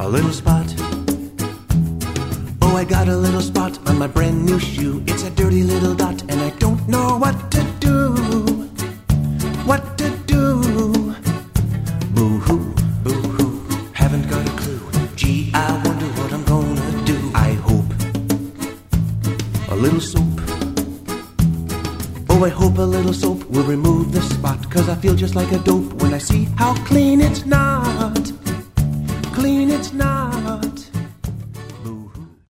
A little spot. Oh, I got a little spot on my brand new shoe. It's a dirty little dot, and I don't know what to do. What to do? Boo-hoo, boo-hoo, haven't got a clue. Gee, I wonder what I'm gonna do. I hope a little soap. Oh, I hope a little soap will remove the spot, 'cause I feel just like a dope when I see how clean it's not. Clean it's not.